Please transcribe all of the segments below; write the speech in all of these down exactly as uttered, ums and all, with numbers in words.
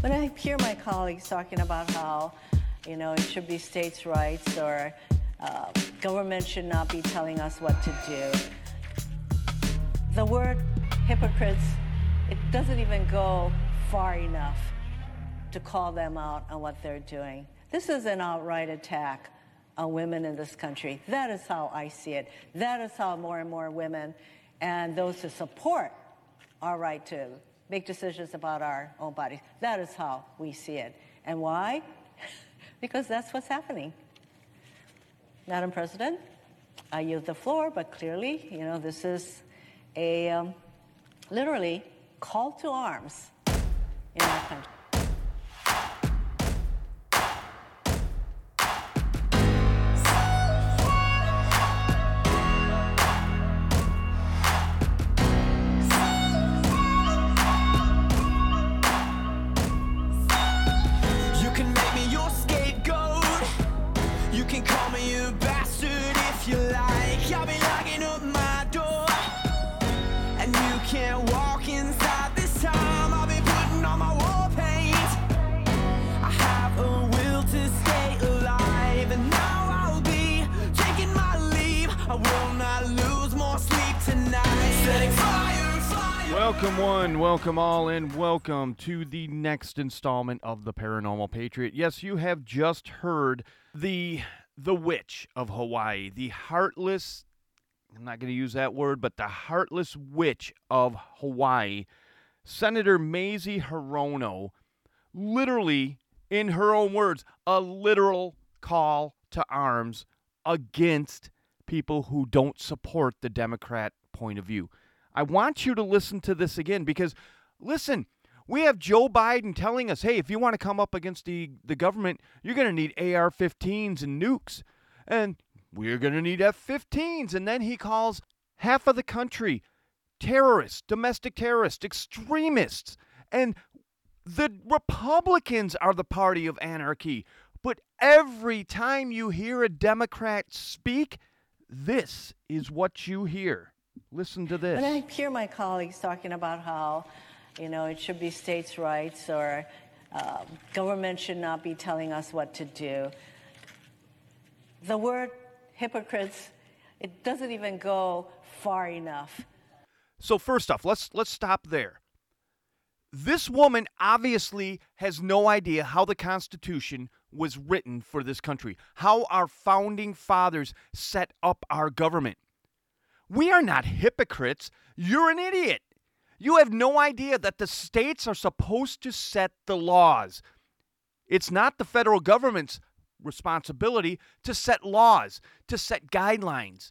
When I hear my colleagues talking about how, you know, it should be states' rights or uh, government should not be telling us what to do, the word hypocrites, it doesn't even go far enough to call them out on what they're doing. This is an outright attack on women in this country. That is how I see it. That is how more and more women and those who support our right to make decisions about our own bodies, that is how we see it. And why? Because that's what's happening. Madam President, I yield the floor, but clearly, you know, this is a um, literally call to arms in our country. Welcome one, welcome all, and welcome to the next installment of The Paranormal Patriot. Yes, you have just heard the the witch of Hawaii, the heartless, I'm not going to use that word, but the heartless witch of Hawaii, Senator Mazie Hirono, literally, in her own words, a literal call to arms against people who don't support the Democrat point of view. I want you to listen to this again because, listen, we have Joe Biden telling us, hey, if you want to come up against the, the government, you're going to need A R fifteens and nukes, and we're going to need F fifteens. And then he calls half of the country terrorists, domestic terrorists, extremists, and the Republicans are the party of anarchy. But every time you hear a Democrat speak, this is what you hear. Listen to this. When I hear my colleagues talking about how, you know, it should be states' rights or uh, government should not be telling us what to do, the word hypocrites, it doesn't even go far enough. So first off, let's let's stop there. This woman obviously has no idea how the Constitution was written for this country, how our founding fathers set up our government. We are not hypocrites. You're an idiot. You have no idea that the states are supposed to set the laws. It's not the federal government's responsibility to set laws, to set guidelines.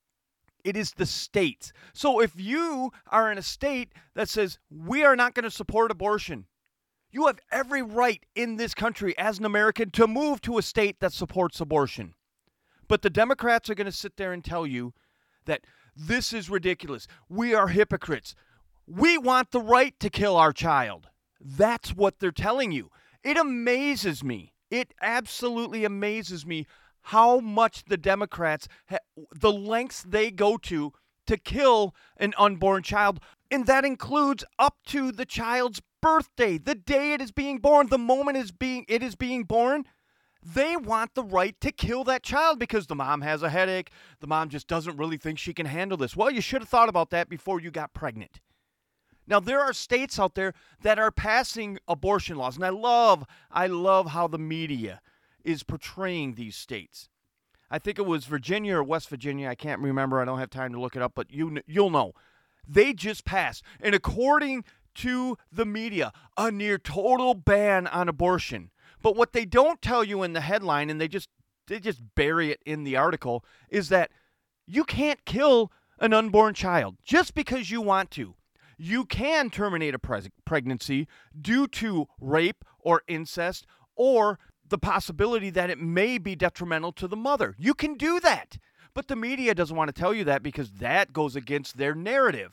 It is the states. So if you are in a state that says, we are not going to support abortion, you have every right in this country as an American to move to a state that supports abortion. But the Democrats are going to sit there and tell you that this is ridiculous. We are hypocrites. We want the right to kill our child. That's what they're telling you. It amazes me. It absolutely amazes me how much the Democrats, ha- the lengths they go to to kill an unborn child. And that includes up to the child's birthday, the day it is being born, the moment is being it is being born. They want the right to kill that child because the mom has a headache. The mom just doesn't really think she can handle this. Well, you should have thought about that before you got pregnant. Now, there are states out there that are passing abortion laws, and I love, I love how the media is portraying these states. I think it was Virginia or West Virginia. I can't remember. I don't have time to look it up, but you, you'll know. They just passed, and according to the media, a near total ban on abortion. But what they don't tell you in the headline, and they just they just bury it in the article, is that you can't kill an unborn child just because you want to. You can terminate a pre- pregnancy due to rape or incest or the possibility that it may be detrimental to the mother. You can do that. But the media doesn't want to tell you that because that goes against their narrative.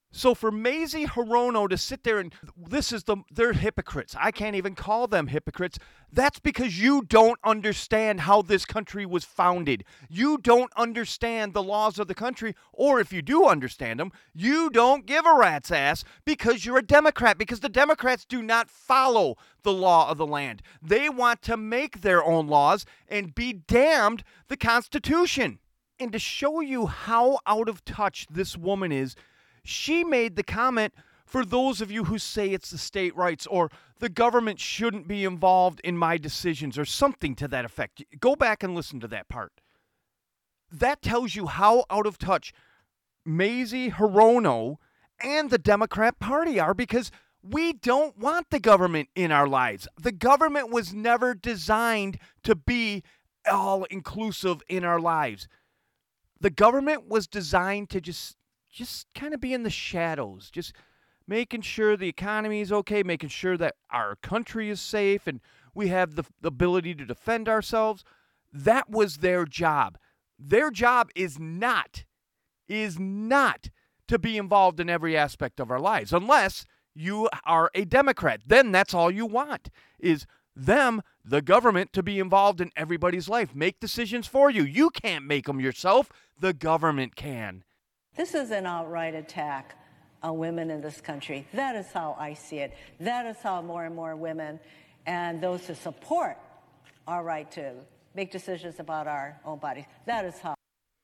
So for Mazie Hirono to sit there and this is the they're hypocrites. I can't even call them hypocrites. That's because you don't understand how this country was founded. You don't understand the laws of the country, or if you do understand them, you don't give a rat's ass because you're a Democrat, because the Democrats do not follow the law of the land. They want to make their own laws and be damned the Constitution. And to show you how out of touch this woman is, she made the comment, for those of you who say it's the state rights or the government shouldn't be involved in my decisions or something to that effect. Go back and listen to that part. That tells you how out of touch Mazie Hirono and the Democrat Party are, because we don't want the government in our lives. The government was never designed to be all-inclusive in our lives. The government was designed to just just kind of be in the shadows, just making sure the economy is okay, making sure that our country is safe and we have the, the ability to defend ourselves. That was their job. Their job is not, is not to be involved in every aspect of our lives, unless you are a Democrat. Then that's all you want, is them, the government, to be involved in everybody's life, make decisions for you. You can't make them yourself. The government can. This is an outright attack on women in this country. That is how I see it. That is how more and more women and those who support our right to make decisions about our own bodies, that is how.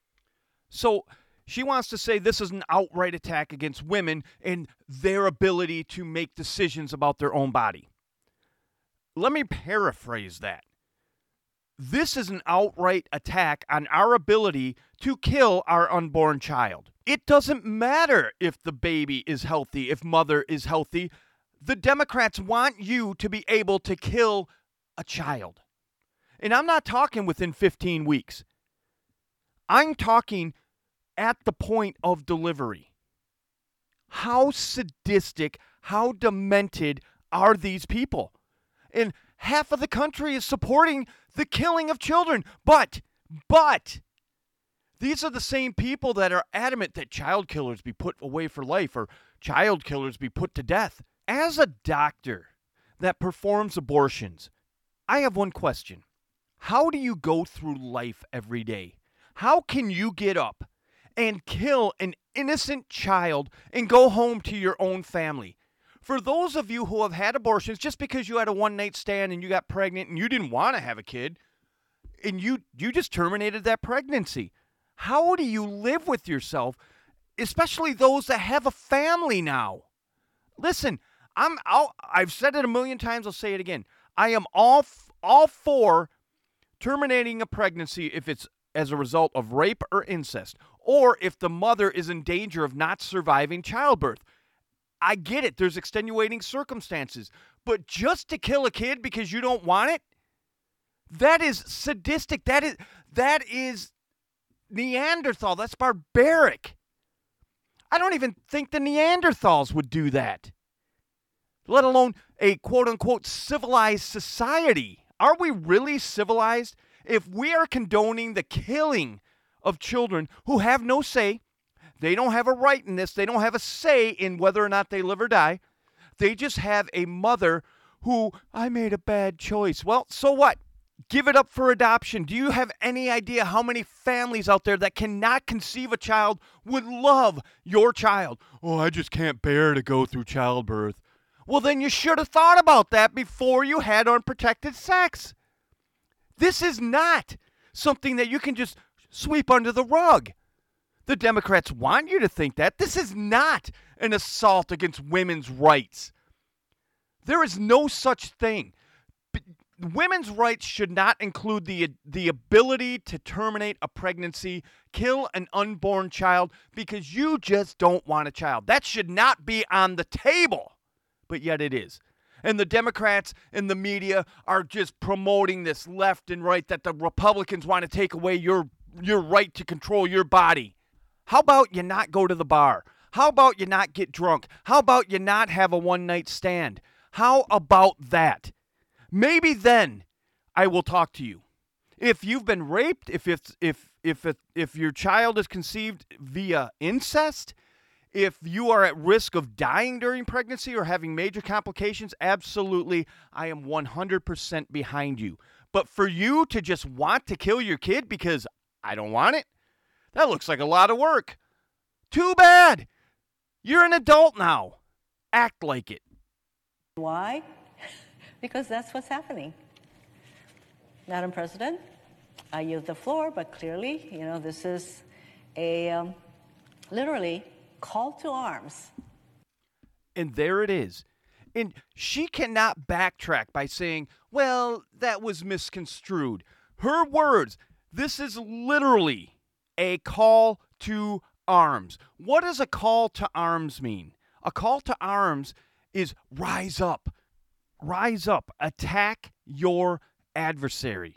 So she wants to say this is an outright attack against women and their ability to make decisions about their own body. Let me paraphrase that. This is an outright attack on our ability to kill our unborn child. It doesn't matter if the baby is healthy, if mother is healthy. The Democrats want you to be able to kill a child. And I'm not talking within fifteen weeks. I'm talking at the point of delivery. How sadistic, how demented are these people? And half of the country is supporting the killing of children. But, but, these are the same people that are adamant that child killers be put away for life or child killers be put to death. As a doctor that performs abortions, I have one question. How do you go through life every day? How can you get up and kill an innocent child and go home to your own family? For those of you who have had abortions, just because you had a one-night stand and you got pregnant and you didn't want to have a kid, and you, you just terminated that pregnancy, how do you live with yourself, especially those that have a family now? Listen, I'm I'll, I've said it a million times, I'll say it again. I am all, all for terminating a pregnancy if it's as a result of rape or incest, or if the mother is in danger of not surviving childbirth. I get it. There's extenuating circumstances. But just to kill a kid because you don't want it, that is sadistic. That is that is Neanderthal. That's barbaric. I don't even think the Neanderthals would do that, let alone a quote-unquote civilized society. Are we really civilized if we are condoning the killing of children who have no say? They don't have a right in this. They don't have a say in whether or not they live or die. They just have a mother who, I made a bad choice. Well, so what? Give it up for adoption. Do you have any idea how many families out there that cannot conceive a child would love your child? Oh, I just can't bear to go through childbirth. Well, then you should have thought about that before you had unprotected sex. This is not something that you can just sweep under the rug. The Democrats want you to think that. This is not an assault against women's rights. There is no such thing. Women's rights should not include the, the ability to terminate a pregnancy, kill an unborn child because you just don't want a child. That should not be on the table, but yet it is. And the Democrats and the media are just promoting this left and right, that the Republicans want to take away your, your right to control your body. How about you not go to the bar? How about you not get drunk? How about you not have a one-night stand? How about that? Maybe then I will talk to you. If you've been raped, if it's, if if if, if your child is conceived via incest, If you are at risk of dying during pregnancy or having major complications, absolutely, I am one hundred percent behind you. But for you to just want to kill your kid because I don't want it, that looks like a lot of work. Too bad. You're an adult now. Act like it. Why? Because that's what's happening. Madam President, I yield the floor, but clearly, you know, this is a um, literally call to arms. And there it is. And she cannot backtrack by saying, well, that was misconstrued. Her words, this is literally a call to arms. What does a call to arms mean? A call to arms is rise up. Rise up. Attack your adversary.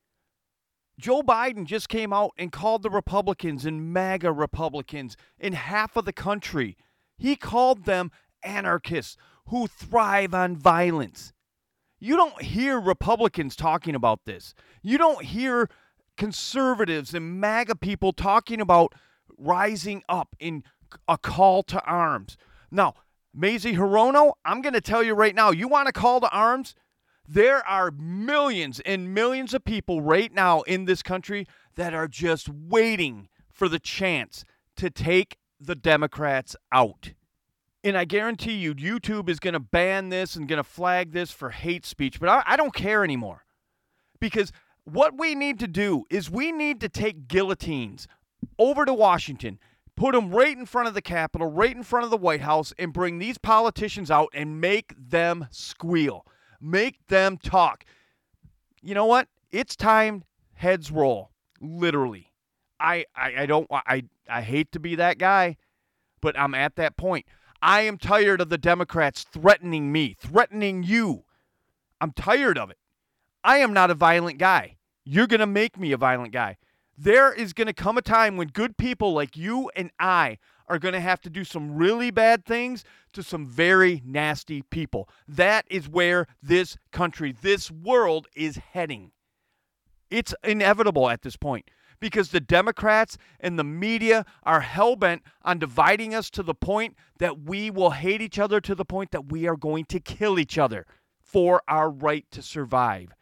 Joe Biden just came out and called the Republicans and MAGA Republicans in half of the country. He called them anarchists who thrive on violence. You don't hear Republicans talking about this. You don't hear conservatives and MAGA people talking about rising up in a call to arms. Now, Mazie Hirono, I'm going to tell you right now, you want a call to arms? There are millions and millions of people right now in this country that are just waiting for the chance to take the Democrats out. And I guarantee you, YouTube is going to ban this and going to flag this for hate speech, but I, I don't care anymore. Because what we need to do is we need to take guillotines over to Washington, put them right in front of the Capitol, right in front of the White House, and bring these politicians out and make them squeal. Make them talk. You know what? It's time heads roll. Literally. I, I, I don't I I hate to be that guy, but I'm at that point. I am tired of the Democrats threatening me, threatening you. I'm tired of it. I am not a violent guy. You're going to make me a violent guy. There is going to come a time when good people like you and I are going to have to do some really bad things to some very nasty people. That is where this country, this world is heading. It's inevitable at this point because the Democrats and the media are hell-bent on dividing us to the point that we will hate each other to the point that we are going to kill each other for our right to survive.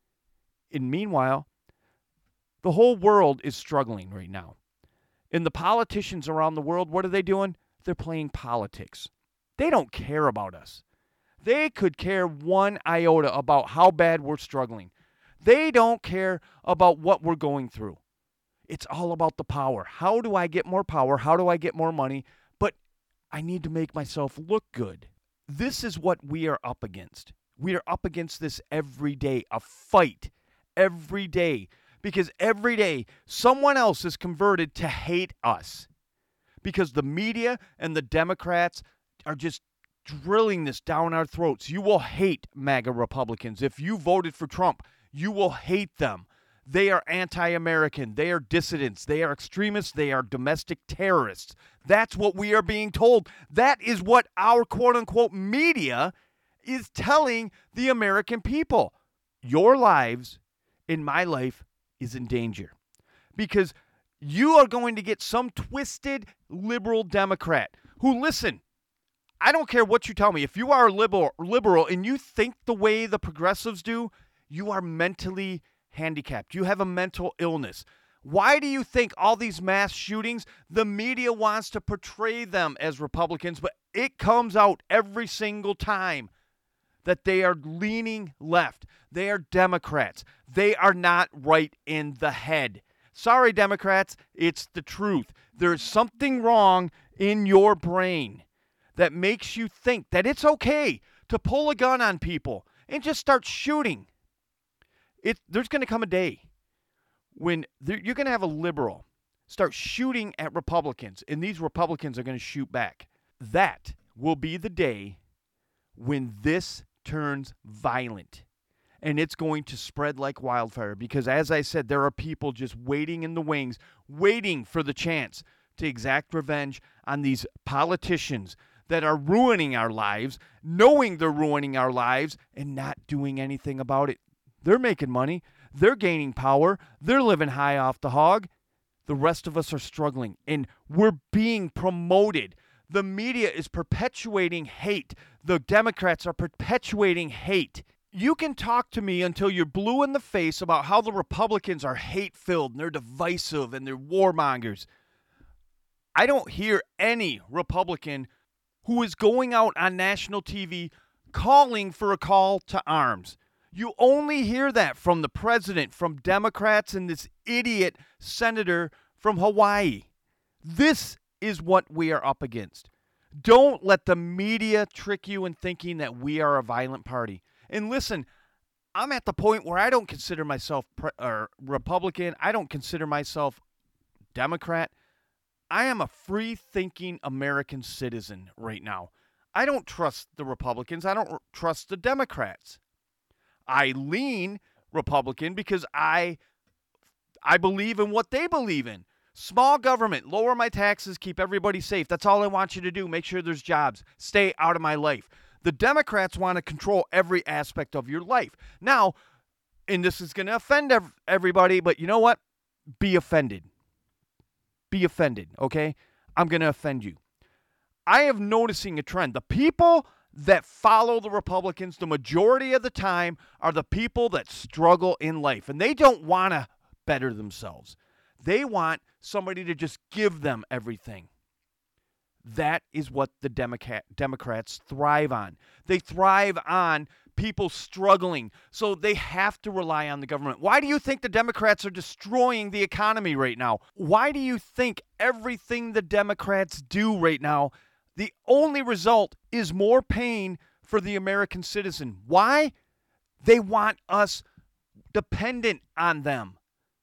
And meanwhile, the whole world is struggling right now. And the politicians around the world, what are they doing? They're playing politics. They don't care about us. They could care one iota about how bad we're struggling. They don't care about what we're going through. It's all about the power. How do I get more power? How do I get more money? But I need to make myself look good. This is what we are up against. We are up against this every day, a fight every day. Because every day, someone else is converted to hate us. Because the media and the Democrats are just drilling this down our throats. You will hate MAGA Republicans. If you voted for Trump, you will hate them. They are anti-American. They are dissidents. They are extremists. They are domestic terrorists. That's what we are being told. That is what our quote-unquote media is telling the American people. Your lives and my life is in danger because you are going to get some twisted liberal Democrat who, listen, I don't care what you tell me. If you are liberal, liberal and you think the way the progressives do, you are mentally handicapped. You have a mental illness. Why do you think all these mass shootings, the media wants to portray them as Republicans, but it comes out every single time that they are leaning left. They are Democrats. They are not right in the head. Sorry, Democrats, it's the truth. There's something wrong in your brain that makes you think that it's okay to pull a gun on people and just start shooting. It, there's going to come a day when there, you're going to have a liberal start shooting at Republicans, and these Republicans are going to shoot back. That will be the day when this turns violent, and it's going to spread like wildfire because, as I said, there are people just waiting in the wings, waiting for the chance to exact revenge on these politicians that are ruining our lives, knowing they're ruining our lives, and not doing anything about it. They're making money. They're gaining power. They're living high off the hog. The rest of us are struggling, and we're being promoted. The media is perpetuating hate. The Democrats are perpetuating hate. You can talk to me until you're blue in the face about how the Republicans are hate-filled and they're divisive and they're warmongers. I don't hear any Republican who is going out on national T V calling for a call to arms. You only hear that from the president, from Democrats, and this idiot senator from Hawaii. This is what we are up against. Don't let the media trick you in thinking that we are a violent party. And listen, I'm at the point where I don't consider myself pre- or Republican. I don't consider myself Democrat. I am a free-thinking American citizen right now. I don't trust the Republicans. I don't trust the Democrats. I lean Republican because I I believe in what they believe in. Small government, lower my taxes, keep everybody safe. That's all I want you to do. Make sure there's jobs. Stay out of my life. The Democrats want to control every aspect of your life. Now, and this is going to offend ev- everybody, but you know what? Be offended. Be offended, okay? I'm going to offend you. I am noticing a trend. The people that follow the Republicans the majority of the time are the people that struggle in life, and they don't want to better themselves. They want somebody to just give them everything. That is what the Democrat, Democrats thrive on. They thrive on people struggling, so they have to rely on the government. Why do you think the Democrats are destroying the economy right now? Why do you think everything the Democrats do right now, the only result is more pain for the American citizen? Why? They want us dependent on them.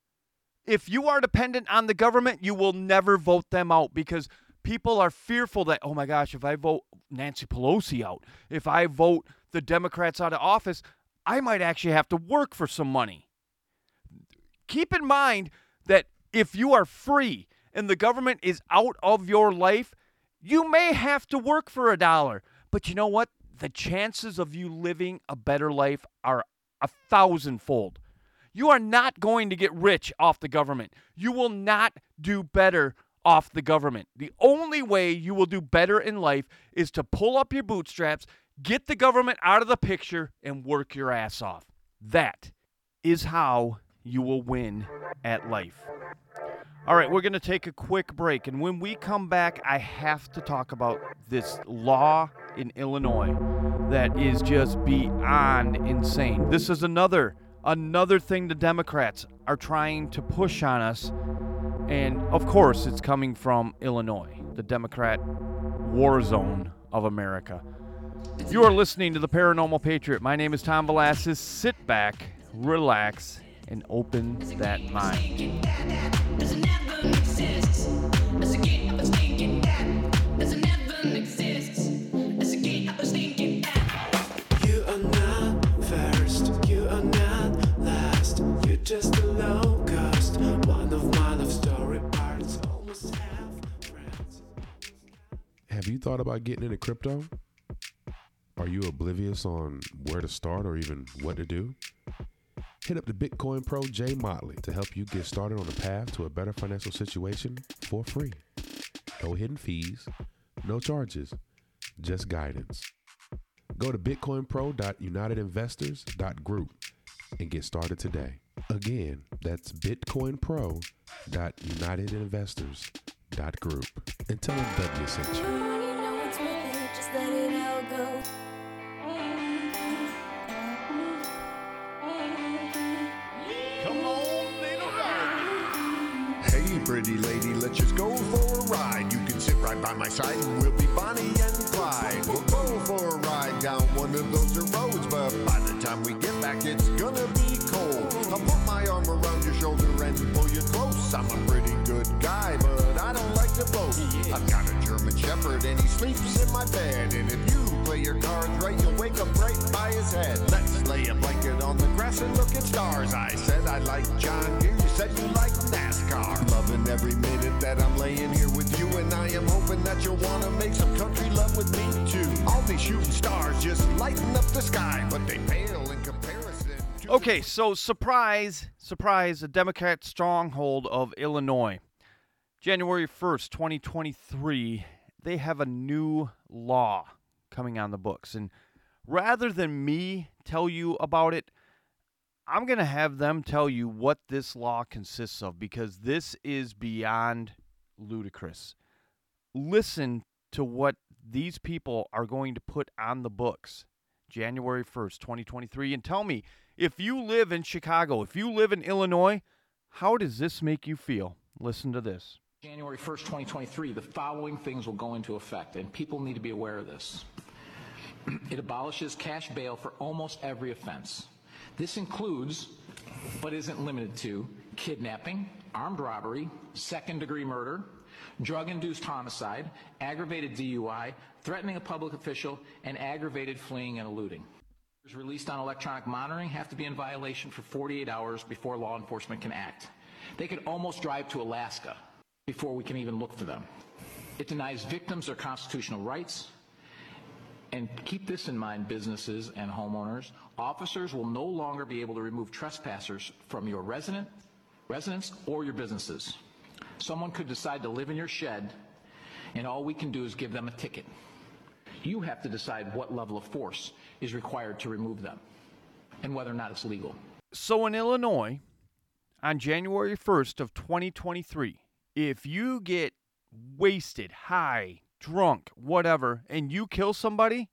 If you are dependent on the government, you will never vote them out because people are fearful that, oh my gosh, if I vote Nancy Pelosi out, if I vote the Democrats out of office, I might actually have to work for some money. Keep in mind that if you are free and the government is out of your life, you may have to work for a dollar. But you know what? The chances of you living a better life are a thousandfold. You are not going to get rich off the government. You will not do better off the government. The only way you will do better in life is to pull up your bootstraps, get the government out of the picture, and work your ass off. That is how you will win at life. All right, we're going to take a quick break, and when we come back, I have to talk about this law in Illinois that is just beyond insane. This is another Another thing the Democrats are trying to push on us, and of course it's coming from Illinois, the Democrat war zone of America. You are listening to The Paranormal Patriot. My name is Tom Velasquez. Sit back, relax, and open that mind. Just a low cost, one of my love story parts, almost half friends. Have you thought about getting into crypto? Are you oblivious on where to start or even what to do? Hit up the Bitcoin Pro Jay Motley to help you get started on the path to a better financial situation for free. No hidden fees, no charges, just guidance. Go to bitcoin pro dot united investors dot group and get started today. Again, that's bitcoin pro dot united investors dot group. And tell them W sent you. You know it's worth it, just let it all go. Come on, little darling. Hey, pretty lady, let's just go for a ride. You can sit right by my side and we'll be Bonnie and Clyde. We'll go for a ride down one of those roads, but by the time we get back, it's gonna be cold. I'll put my arm around your shoulder and pull you close. I'm a pretty good guy, but I don't like to boast. I've got a German Shepherd and he sleeps in my bed. And if you play your cards right, you'll wake up right by his head. Let's lay a blanket on the grass and look at stars. I said I like John Deere, you said you like NASCAR. Loving every minute that I'm laying here with you, and I am hoping that you'll want to make some country love with me too. All these shooting stars just lighten up the sky, but they pale in comparison to... Okay, so surprise, surprise, a Democrat stronghold of Illinois. January first, twenty twenty-three, they have a new law coming on the books. And rather than me tell you about it, I'm going to have them tell you what this law consists of, because this is beyond ludicrous. Listen to what these people are going to put on the books January first, twenty twenty-three, and tell me, if you live in Chicago, if you live in Illinois, how does this make you feel? Listen to this. January first, twenty twenty-three, the following things will go into effect, and people need to be aware of this. It abolishes cash bail for almost every offense. This includes, but isn't limited to, kidnapping, armed robbery, second-degree murder, drug-induced homicide, aggravated D U I, threatening a public official, and aggravated fleeing and eluding. Released on electronic monitoring have to be in violation for forty-eight hours before law enforcement can act. They could almost drive to Alaska before we can even look for them. It denies victims their constitutional rights. And keep this in mind, businesses and homeowners. Officers will no longer be able to remove trespassers from your resident, residence or your businesses. Someone could decide to live in your shed, and all we can do is give them a ticket. You have to decide what level of force is required to remove them and whether or not it's legal. So in Illinois, on January first of twenty twenty-three, if you get wasted, high, drunk, whatever, and you kill somebody,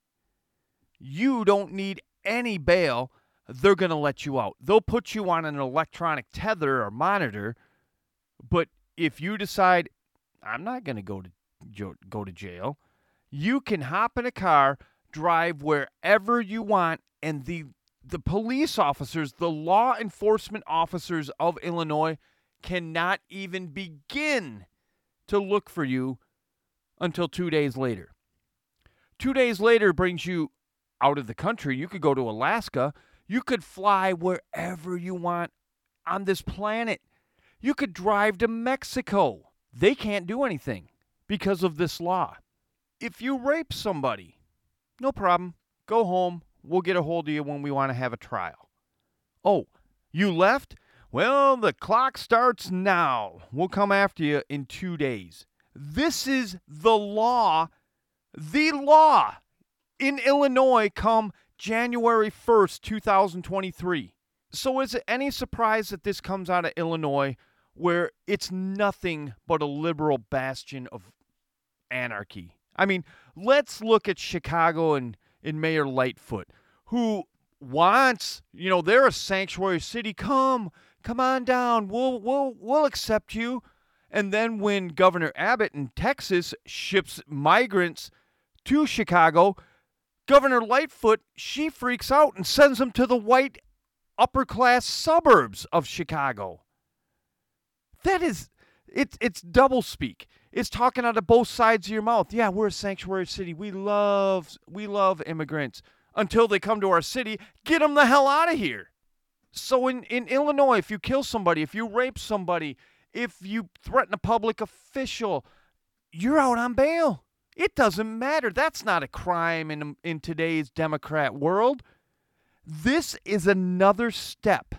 you don't need any bail. They're going to let you out. They'll put you on an electronic tether or monitor, but if you decide, I'm not going to go to go to jail, you can hop in a car, drive wherever you want, and the the police officers, the law enforcement officers of Illinois cannot even begin to look for you until two days later. Two days later brings you out of the country. You could go to Alaska. You could fly wherever you want on this planet. You could drive to Mexico. They can't do anything because of this law. If you rape somebody, no problem. Go home. We'll get a hold of you when we want to have a trial. Oh, you left? Well, the clock starts now. We'll come after you in two days. This is the law, the law in Illinois come January first, twenty twenty-three. So is it any surprise that this comes out of Illinois, where it's nothing but a liberal bastion of anarchy? I mean, let's look at Chicago and, and Mayor Lightfoot, who wants, you know, they're a sanctuary city. Come, come on down. We'll we'll we'll accept you. And then when Governor Abbott in Texas ships migrants to Chicago, Governor Lightfoot, she freaks out and sends them to the white upper-class suburbs of Chicago. That is, it's it's doublespeak. It's talking out of both sides of your mouth. Yeah, we're a sanctuary city. We love we love immigrants. Until they come to our city, get them the hell out of here. So in, in Illinois, if you kill somebody, if you rape somebody, if you threaten a public official, you're out on bail. It doesn't matter. That's not a crime in, in today's Democrat world. This is another step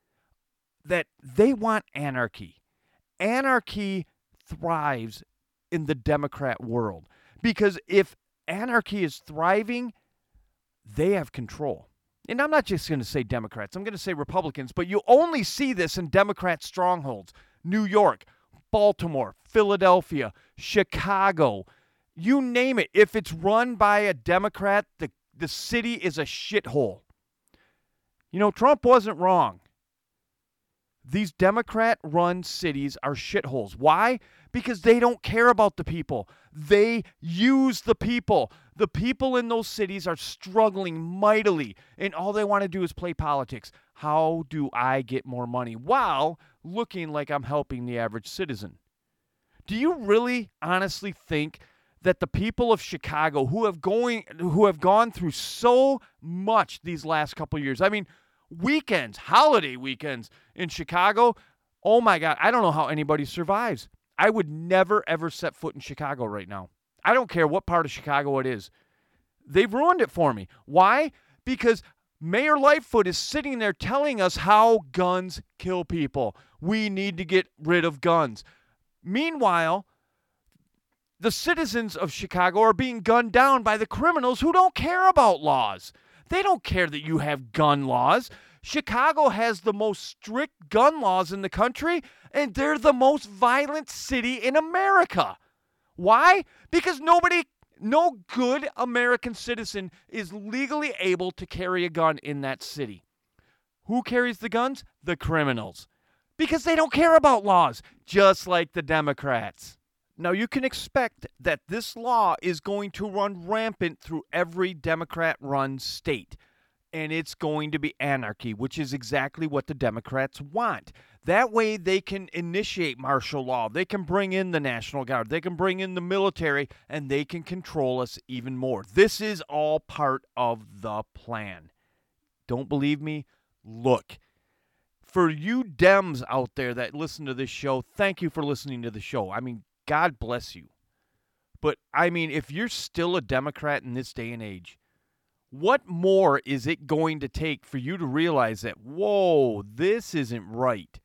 that they want anarchy. Anarchy thrives in the Democrat world. Because if anarchy is thriving, they have control. And I'm not just going to say Democrats. I'm going to say Republicans. But you only see this in Democrat strongholds. New York, Baltimore, Philadelphia, Chicago, you name it. If it's run by a Democrat, the, the city is a shithole. You know, Trump wasn't wrong. These Democrat-run cities are shitholes. Why? Because they don't care about the people. They use the people. The people in those cities are struggling mightily, and all they want to do is play politics. How do I get more money while looking like I'm helping the average citizen? Do you really honestly think that the people of Chicago who have going who have gone through so much these last couple of years, I mean, weekends, holiday weekends in Chicago, oh my God, I don't know how anybody survives. I would never, ever set foot in Chicago right now. I don't care what part of Chicago it is. They've ruined it for me. Why? Because Mayor Lightfoot is sitting there telling us how guns kill people. We need to get rid of guns. Meanwhile, The citizens of Chicago are being gunned down by the criminals who don't care about laws. They don't care that you have gun laws. Chicago has the most strict gun laws in the country, and they're the most violent city in America. Why? Because nobody, no good American citizen is legally able to carry a gun in that city. Who carries the guns? The criminals. Because they don't care about laws, just like the Democrats. Now, you can expect that this law is going to run rampant through every Democrat-run state, and it's going to be anarchy, which is exactly what the Democrats want. That way, they can initiate martial law. They can bring in the National Guard. They can bring in the military, and they can control us even more. This is all part of the plan. Don't believe me? Look. For you Dems out there that listen to this show, thank you for listening to the show. I mean, God bless you. But, I mean, if you're still a Democrat in this day and age, what more is it going to take for you to realize that, whoa, this isn't right?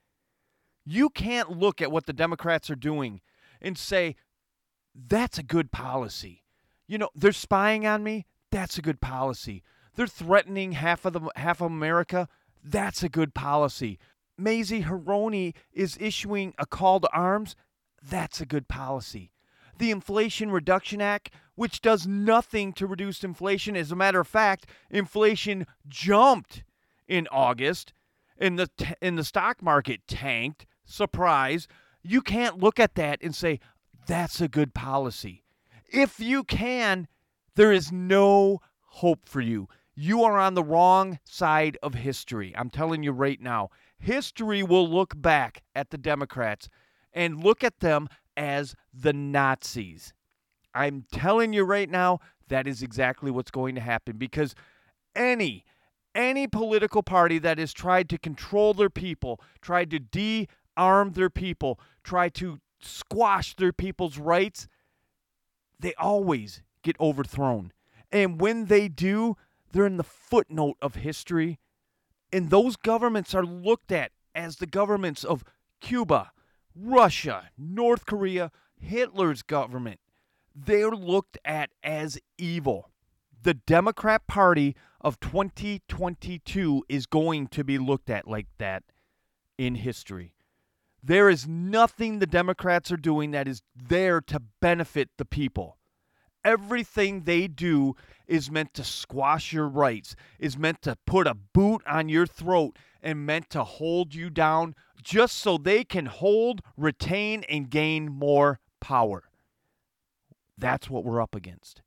You can't look at what the Democrats are doing and say, that's a good policy. You know, they're spying on me. That's a good policy. They're threatening half of the half of America. That's a good policy. Mazie Hirono is issuing a call to arms. That's a good policy. The Inflation Reduction Act, which does nothing to reduce inflation. As a matter of fact, inflation jumped in August, and the t- and the stock market tanked. Surprise. You can't look at that and say, that's a good policy. If you can, there is no hope for you. You are on the wrong side of history. I'm telling you right now. History will look back at the Democrats and look at them as the Nazis. I'm telling you right now, that is exactly what's going to happen, because any, any political party that has tried to control their people, tried to de-arm their people, tried to squash their people's rights, they always get overthrown. And when they do, they're in the footnote of history. And those governments are looked at as the governments of Cuba, Russia, North Korea, Hitler's government. They're looked at as evil. The Democrat Party of twenty twenty-two is going to be looked at like that in history. There is nothing the Democrats are doing that is there to benefit the people. Everything they do is meant to squash your rights, is meant to put a boot on your throat, and meant to hold you down just so they can hold, retain, and gain more power. That's what we're up against.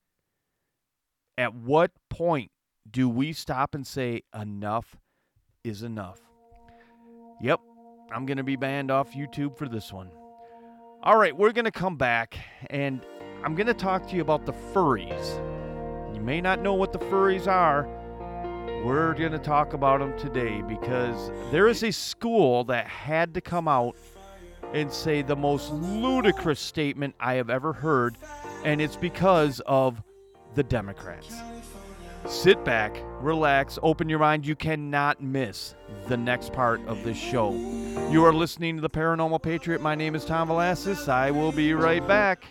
At what point do we stop and say, enough is enough? Yep, I'm going to be banned off YouTube for this one. All right, we're going to come back, and I'm going to talk to you about the furries. You may not know what the furries are. We're going to talk about them today because there is a school that had to come out and say the most ludicrous statement I have ever heard, and it's because of the Democrats. Sit back, relax, open your mind. You cannot miss the next part of this show. You are listening to The Paranormal Patriot. My name is Tom Velasquez. I will be right back.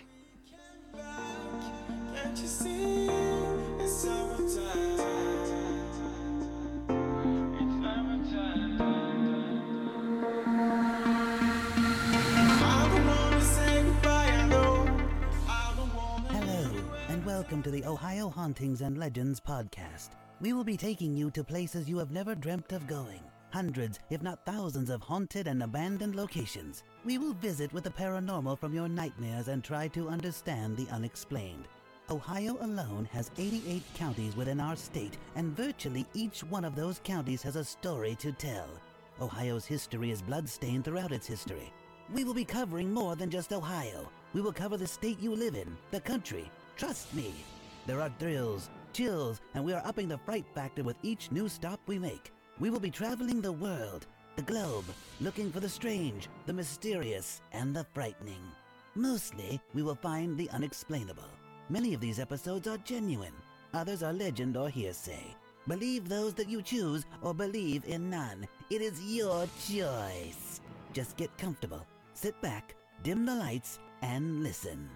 Welcome to the Ohio Hauntings and Legends podcast. We will be taking you to places you have never dreamt of going. Hundreds, if not thousands, of haunted and abandoned locations. We will visit with the paranormal from your nightmares and try to understand the unexplained. Ohio alone has eighty-eight counties within our state, and virtually each one of those counties has a story to tell. Ohio's history is bloodstained throughout its history. We will be covering more than just Ohio. We will cover the state you live in, the country. Trust me, there are thrills, chills, and we are upping the fright factor with each new stop we make. We will be traveling the world, the globe, looking for the strange, the mysterious, and the frightening. Mostly, we will find the unexplainable. Many of these episodes are genuine. Others are legend or hearsay. Believe those that you choose or believe in none. It is your choice. Just get comfortable, sit back, dim the lights, and listen.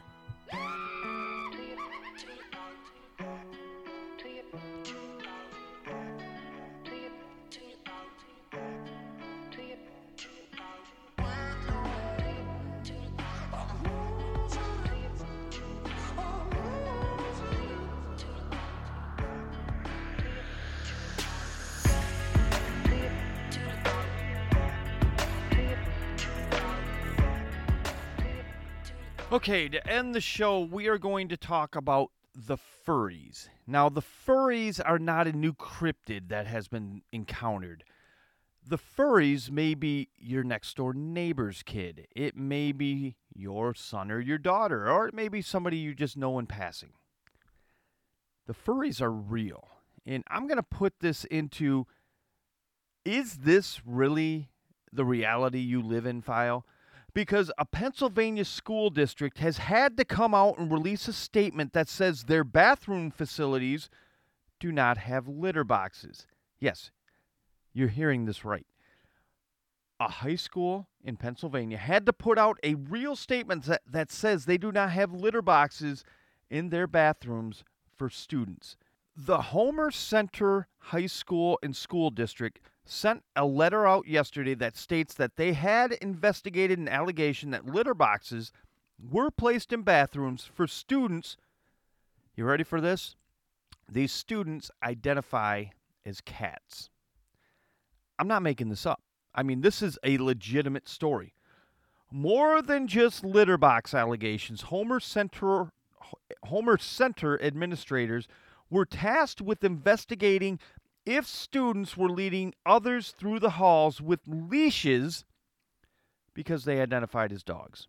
Okay, to end the show, we are going to talk about the furries. Now, the furries are not a new cryptid that has been encountered. The furries may be your next door neighbor's kid. It may be your son or your daughter, or it may be somebody you just know in passing. The furries are real. And I'm going to put this into, is this really the reality you live in file? Because a Pennsylvania school district has had to come out and release a statement that says their bathroom facilities do not have litter boxes. Yes, you're hearing this right. A high school in Pennsylvania had to put out a real statement that, that says they do not have litter boxes in their bathrooms for students. The Homer Center High School and School District sent a letter out yesterday that states that they had investigated an allegation that litter boxes were placed in bathrooms for students. You ready for this? These students identify as cats. I'm not making this up. I mean, this is a legitimate story. More than just litter box allegations, Homer Center, Homer Center administrators were tasked with investigating if students were leading others through the halls with leashes because they identified as dogs.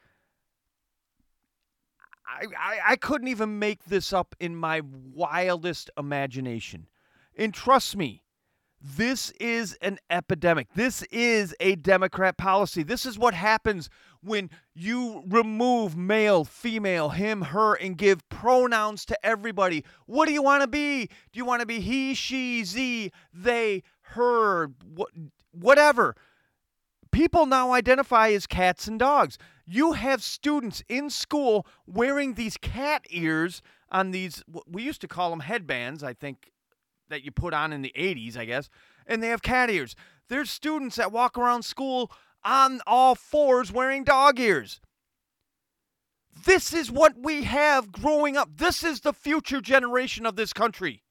I, I, I couldn't even make this up in my wildest imagination. And trust me, this is an epidemic. This is a Democrat policy. This is what happens when you remove male, female, him, her, and give pronouns to everybody. What do you want to be? Do you want to be he, she, ze, they, her, wh- whatever? People now identify as cats and dogs. You have students in school wearing these cat ears on these, we used to call them headbands, I think, that you put on in the eighties, I guess, and they have cat ears. There's students that walk around school on all fours wearing dog ears. This is what we have growing up. This is the future generation of this country.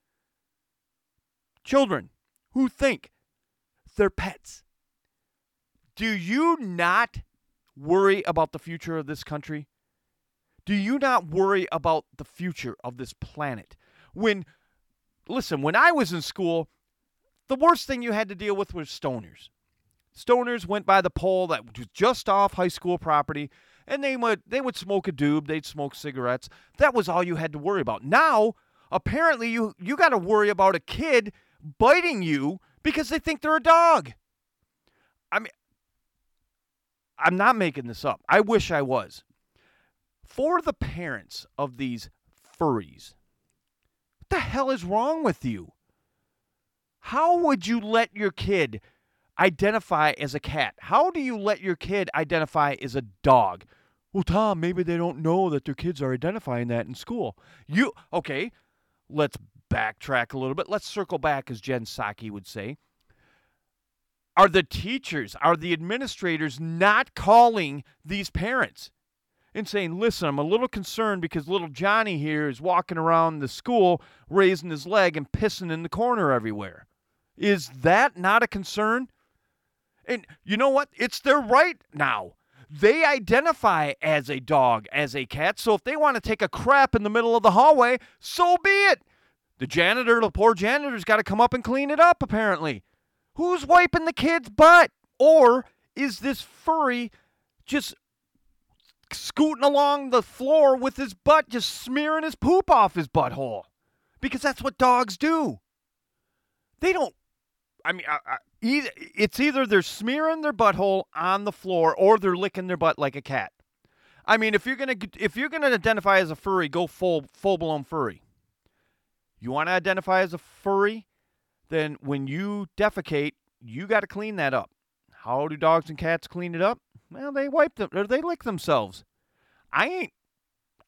Children who think they're pets. Do you not worry about the future of this country? Do you not worry about the future of this planet? When, listen, when I was in school, the worst thing you had to deal with was stoners. Stoners went by the pole that was just off high school property, and they would they would smoke a doob, they'd smoke cigarettes. That was all you had to worry about. Now, apparently, you, you got to worry about a kid biting you because they think they're a dog. I mean, I'm not making this up. I wish I was. For the parents of these furries, what the hell is wrong with you? How would you let your kid identify as a cat? How do you let your kid identify as a dog? Well, Tom, maybe they don't know that their kids are identifying that in school. You, okay, let's backtrack a little bit. Let's circle back, as Jen Psaki would say. Are the teachers, are the administrators not calling these parents and saying, listen, I'm a little concerned because little Johnny here is walking around the school, raising his leg and pissing in the corner everywhere? Is that not a concern? And you know what? It's their right now. They identify as a dog, as a cat, so if they want to take a crap in the middle of the hallway, so be it. The janitor, the poor janitor's got to come up and clean it up, apparently. Who's wiping the kid's butt? Or is this furry just scooting along the floor with his butt, just smearing his poop off his butthole? Because that's what dogs do. They don't, I mean, I, I, either, it's either they're smearing their butthole on the floor or they're licking their butt like a cat. I mean, if you're gonna if you're gonna identify as a furry, go full full blown furry. You want to identify as a furry? Then when you defecate, you got to clean that up. How do dogs and cats clean it up? Well, they wipe them, or they lick themselves. I ain't,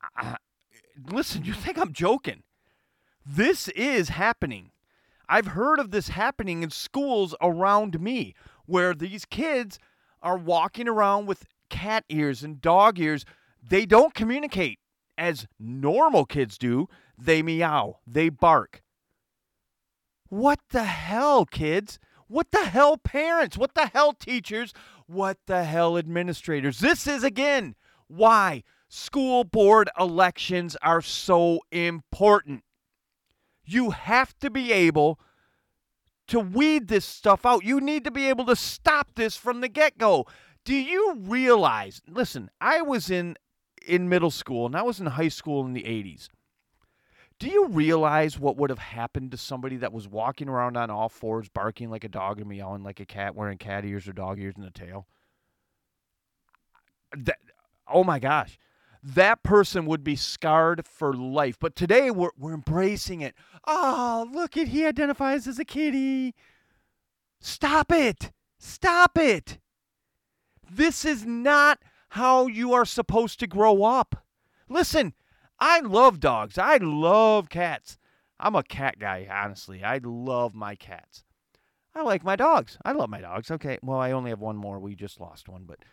I, listen, you think I'm joking? This is happening. I've heard of this happening in schools around me where these kids are walking around with cat ears and dog ears. They don't communicate as normal kids do. They meow. They bark. What the hell, kids? What the hell, parents? What the hell, teachers? What the hell, administrators? This is, again, why school board elections are so important. You have to be able to weed this stuff out. You need to be able to stop this from the get-go. Do you realize, listen, I was in, in middle school, and I was in high school in the eighties. Do you realize what would have happened to somebody that was walking around on all fours, barking like a dog and meowing like a cat, wearing cat ears or dog ears and a tail? That, oh, my gosh. That person would be scarred for life. But today we're we're embracing it. Oh, look at, he identifies as a kitty. Stop it. Stop it. This is not how you are supposed to grow up. Listen, I love dogs. I love cats. I'm a cat guy, honestly. I love my cats. I like my dogs. I love my dogs. Okay, well, I only have one more. We just lost one, but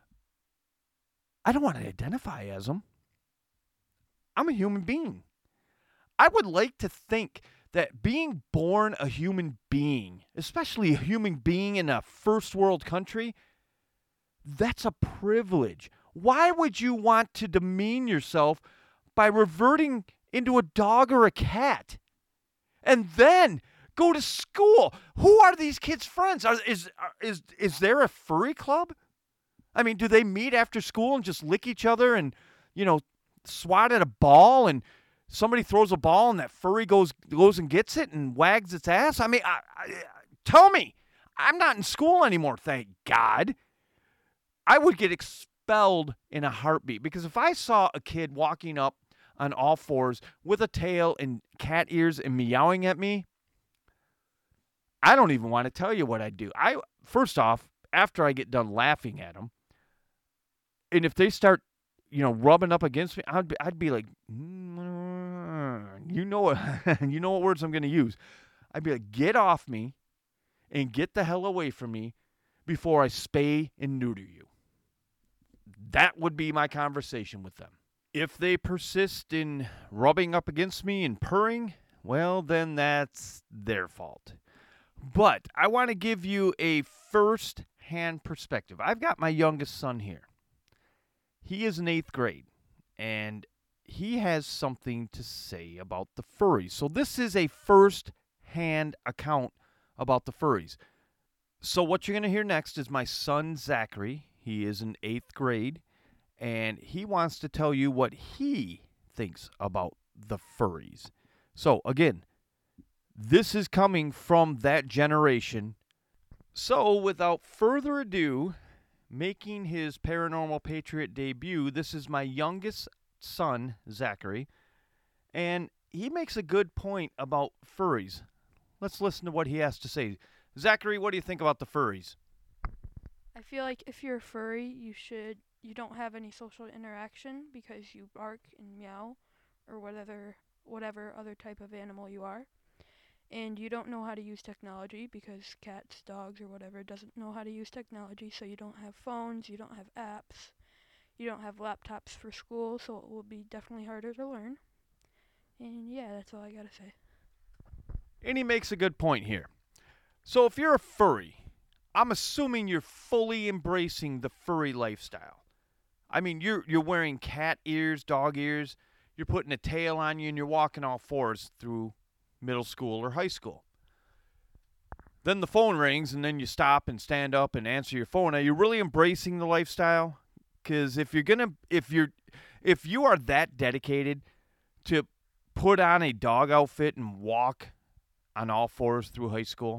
I don't want to identify as them. I'm a human being. I would like to think that being born a human being, especially a human being in a first world country, that's a privilege. Why would you want to demean yourself by reverting into a dog or a cat? And then go to school. Who are these kids' friends? Are, is, are, is, is there a furry club? I mean, do they meet after school and just lick each other and, you know, swat at a ball and somebody throws a ball and that furry goes goes and gets it and wags its ass? I mean, I, I, tell me. I'm not in school anymore, thank God. I would get expelled in a heartbeat because if I saw a kid walking up on all fours with a tail and cat ears and meowing at me, I don't even want to tell you what I'd do. I first off, after I get done laughing at them, and if they start, you know, rubbing up against me, I'd be, I'd be like, mm, you know what, you know what words I'm going to use. I'd be like, get off me and get the hell away from me before I spay and neuter you. That would be my conversation with them. If they persist in rubbing up against me and purring, well, then that's their fault. But I want to give you a first-hand perspective. I've got my youngest son here. He is in eighth grade, and he has something to say about the furries. So this is a first-hand account about the furries. So what you're going to hear next is my son, Zachary. He is in eighth grade, and he wants to tell you what he thinks about the furries. So, again, this is coming from that generation. So, without further ado, making his Paranormal Patriot debut, this is my youngest son, Zachary, and he makes a good point about furries. Let's listen to what he has to say. Zachary, what do you think about the furries? I feel like if you're a furry, you should you don't have any social interaction because you bark and meow or whatever whatever other type of animal you are. And you don't know how to use technology because cats, dogs, or whatever doesn't know how to use technology, so you don't have phones, you don't have apps, you don't have laptops for school, so it will be definitely harder to learn. And yeah, that's all I gotta say. And he makes a good point here. So if you're a furry, I'm assuming you're fully embracing the furry lifestyle. I mean, you're you're wearing cat ears, dog ears, you're putting a tail on you, and you're walking all fours through middle school or high school. Then the phone rings, and then you stop and stand up and answer your phone. Are you really embracing the lifestyle? Because if you're gonna, if you're, if you are that dedicated to put on a dog outfit and walk on all fours through high school,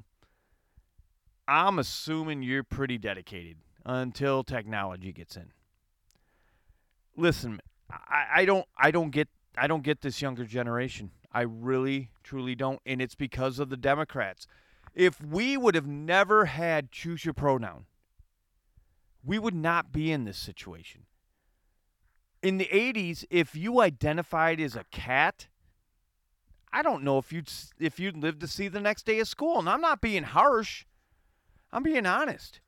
I'm assuming you're pretty dedicated until technology gets in. Listen, I, I don't, I don't get, I don't get this younger generation. I really, truly don't, and it's because of the Democrats. If we would have never had choose your pronoun, we would not be in this situation. In the eighties, if you identified as a cat, I don't know if you'd if you'd live to see the next day of school. And I'm not being harsh. I'm being honest.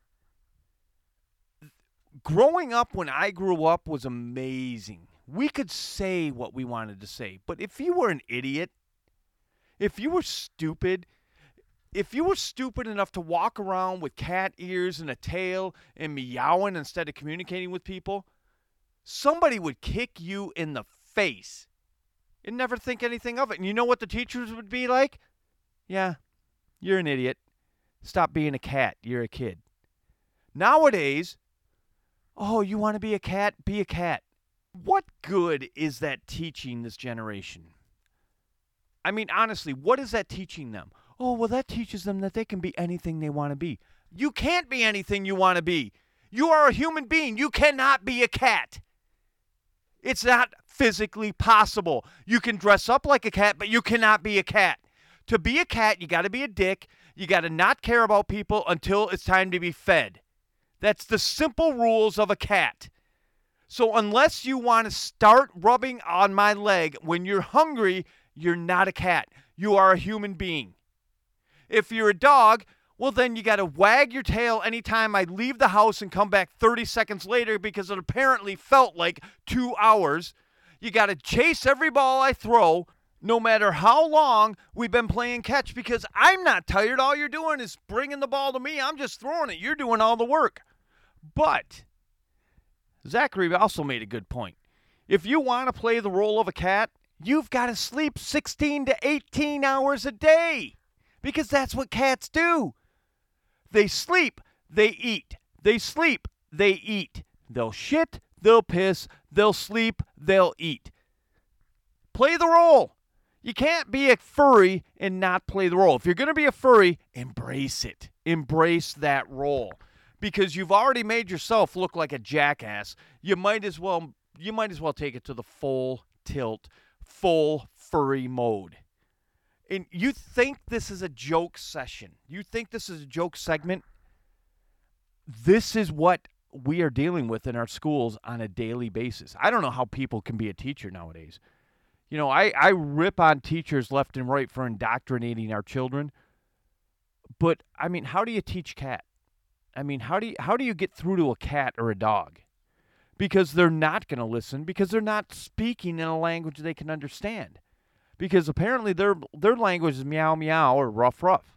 Growing up when I grew up was amazing. We could say what we wanted to say. But if you were an idiot, if you were stupid, if you were stupid enough to walk around with cat ears and a tail and meowing instead of communicating with people, somebody would kick you in the face and never think anything of it. And you know what the teachers would be like? Yeah, you're an idiot. Stop being a cat. You're a kid. Nowadays, oh, you want to be a cat? Be a cat. What good is that teaching this generation? I mean, honestly, what is that teaching them? Oh, well, that teaches them that they can be anything they want to be. You can't be anything you want to be. You are a human being. You cannot be a cat. It's not physically possible. You can dress up like a cat, but you cannot be a cat. To be a cat, you got to be a dick. You got to not care about people until it's time to be fed. That's the simple rules of a cat. So unless you want to start rubbing on my leg when you're hungry, you're not a cat. You are a human being. If you're a dog, well, then you got to wag your tail anytime I leave the house and come back thirty seconds later because it apparently felt like two hours. You got to chase every ball I throw, no matter how long we've been playing catch, because I'm not tired. All you're doing is bringing the ball to me. I'm just throwing it. You're doing all the work. But Zachary also made a good point. If you want to play the role of a cat, you've got to sleep sixteen to eighteen hours a day, because that's what cats do. They sleep, they eat. They sleep, they eat. They'll shit, they'll piss, they'll sleep, they'll eat. Play the role. You can't be a furry and not play the role. If you're going to be a furry, embrace it. Embrace that role. Because you've already made yourself look like a jackass. You might as well you might as well take it to the full tilt, full furry mode. And you think this is a joke session. You think this is a joke segment. This is what we are dealing with in our schools on a daily basis. I don't know how people can be a teacher nowadays. You know, I, I rip on teachers left and right for indoctrinating our children. But, I mean, how do you teach cat? I mean, how do you, how do you get through to a cat or a dog? Because they're not going to listen, because they're not speaking in a language they can understand. Because apparently their their language is meow meow or ruff ruff.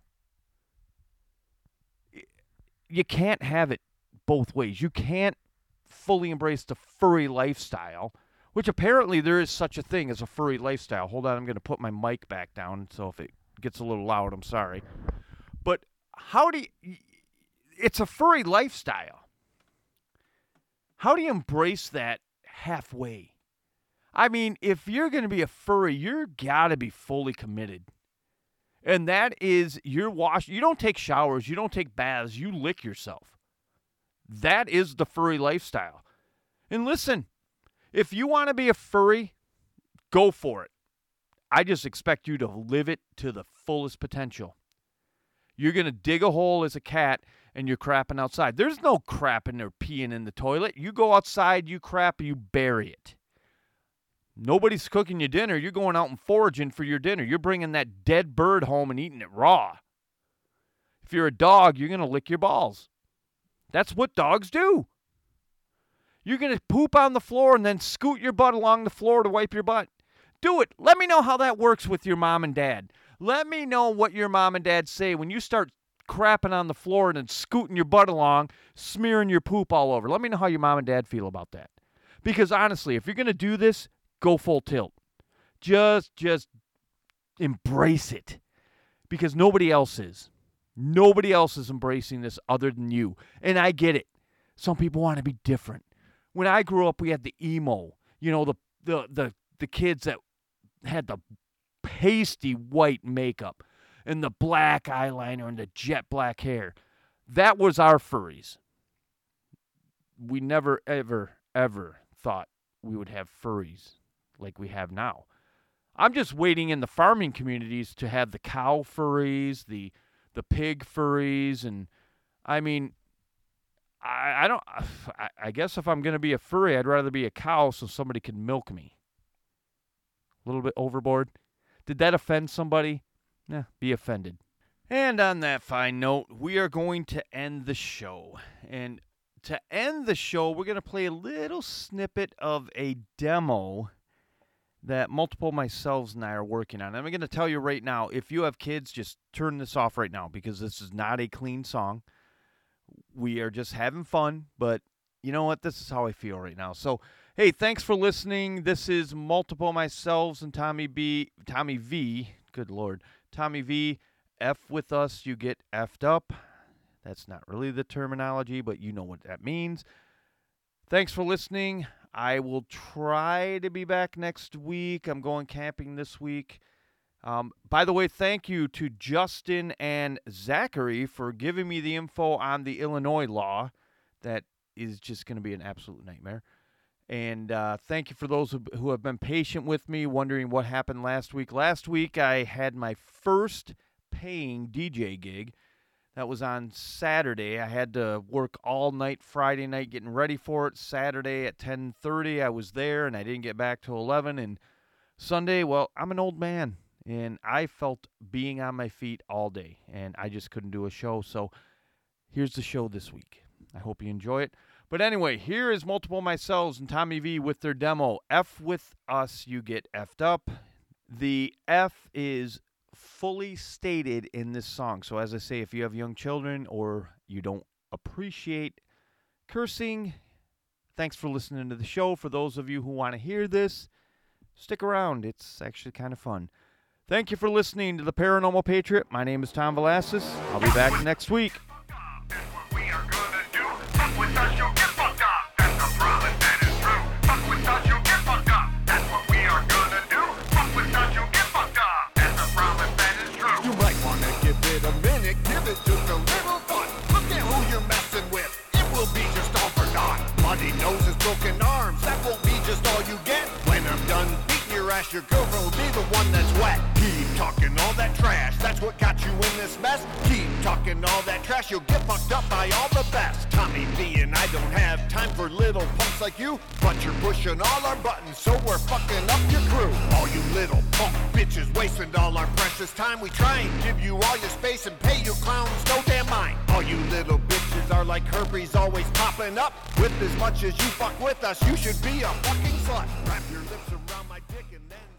You can't have it both ways. You can't fully embrace the furry lifestyle, which apparently there is such a thing as a furry lifestyle. Hold on, I'm going to put my mic back down, so if it gets a little loud, I'm sorry. But how do you... It's a furry lifestyle. How do you embrace that halfway? I mean, if you're going to be a furry, you're got to be fully committed. And that is, you're wash. You don't take showers. You don't take baths. You lick yourself. That is the furry lifestyle. And listen, if you want to be a furry, go for it. I just expect you to live it to the fullest potential. You're going to dig a hole as a cat and you're crapping outside. There's no crapping or peeing in the toilet. You go outside, you crap, you bury it. Nobody's cooking you dinner. You're going out and foraging for your dinner. You're bringing that dead bird home and eating it raw. If you're a dog, you're going to lick your balls. That's what dogs do. You're going to poop on the floor and then scoot your butt along the floor to wipe your butt. Do it. Let me know how that works with your mom and dad. Let me know what your mom and dad say when you start crapping on the floor and then scooting your butt along, smearing your poop all over. Let me know how your mom and dad feel about that. Because honestly, if you're going to do this, go full tilt. Just, just embrace it. Because nobody else is. Nobody else is embracing this other than you. And I get it. Some people want to be different. When I grew up, we had the emo. You know, the the the, the kids that had the pasty white makeup and the black eyeliner and the jet black hair. That was our furries. We never, ever, ever thought we would have furries like we have now. I'm just waiting in the farming communities to have the cow furries, the the pig furries, and I mean, I, I don't. I, I guess if I'm going to be a furry, I'd rather be a cow so somebody can milk me. A little bit overboard. Did that offend somebody? Nah, be offended. And on that fine note, we are going to end the show. And to end the show, we're going to play a little snippet of a demo that Multiple Myselves and I are working on. I'm going to tell you right now, if you have kids, just turn this off right now because this is not a clean song. We are just having fun, but you know what? This is how I feel right now. So, hey, thanks for listening. This is Multiple Myselves and Tommy B, Tommy V. Good Lord. Tommy V. F with us, you get effed up. That's not really the terminology, but you know what that means. Thanks for listening. I will try to be back next week. I'm going camping this week. Um, by the way, thank you to Justin and Zachary for giving me the info on the Illinois law. That is just going to be an absolute nightmare. And uh, thank you for those who, who have been patient with me, wondering what happened last week. Last week, I had my first paying D J gig. That was on Saturday. I had to work all night Friday night getting ready for it. Saturday at ten thirty, I was there, and I didn't get back till eleven. And Sunday, well, I'm an old man, and I felt being on my feet all day, and I just couldn't do a show. So here's the show this week. I hope you enjoy it. But anyway, here is Multiple Myselves and Tommy V with their demo. F with us, you get effed up. The F is fully stated in this song. So as I say, if you have young children or you don't appreciate cursing, thanks for listening to the show. For those of you who want to hear this, stick around. It's actually kind of fun. Thank you for listening to The Paranormal Patriot. My name is Tom Velasquez. I'll be back next week. Give it just a little thought. Look at who you're messing with. It will be just all for naught. Bloody noses, broken arms. That won't be just all you get. When I'm done beating your ass, your girlfriend will be the one that's wet. Keep talking all that trash. That's what got you in this mess. Keep talking all that trash. You'll get fucked up by all the best. Tommy V and I don't have time for little punks like you. But you're pushing all our buttons, so we're fucking up your crew. All you little punk bitches wasting all our precious time. We try and give you all your space and pay you clowns no damn mind. All you little bitches are like herpes, always popping up. With as much as you fuck with us, you should be a fucking slut. Wrap your lips around my dick and then